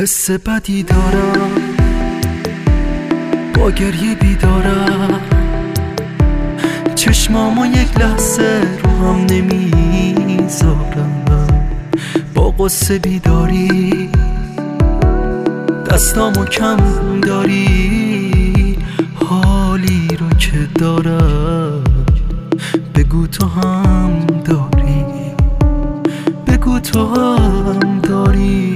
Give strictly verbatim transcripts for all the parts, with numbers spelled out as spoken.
حس بدی دارم، با گریه بیدارم، چشمامو یک لحظه رو هم نمیذارم، با قصه بیداری دستامو کم داری، حالی رو که دارم بگو تو هم داری، بگو تو هم داری.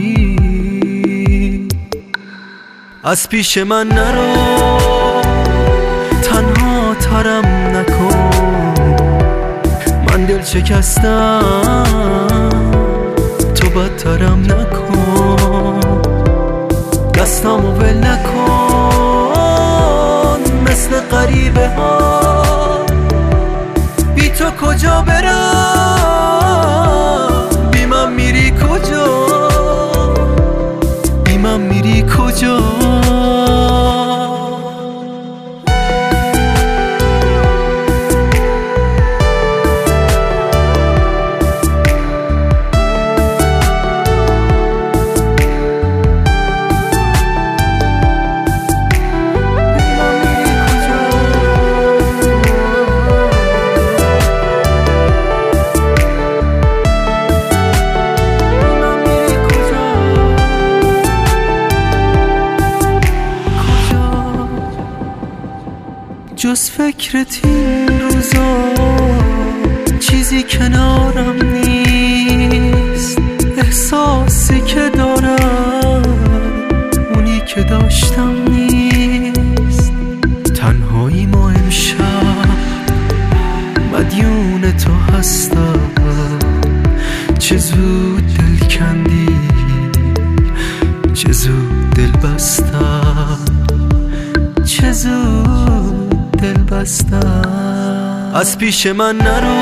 از پیش من نرو، تنها ترم نکن، من دل شکستم تو بدترم نکن، دستامو ول نکن مثل غریبه ها، بی تو کجا برم، بی من میری کجا، بی من میری کجا. جز فکرت این روزا چیزی کنارم نیست، احساسی که دارم اونی که داشتم نیست، تنهایی ما امشب مدیون تو هستم، چه زود دل کندی چه زود دل بستم، چه زود دل بستم. از پیش من نرو،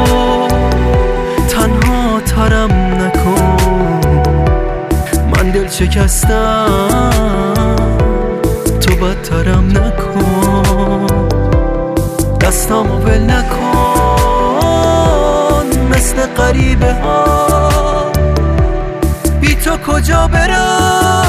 تنها ترم نکن، من دل شکستم تو بدترم نکن، دستامو ول نکن مثل غریبه ها، بی تو کجا برم،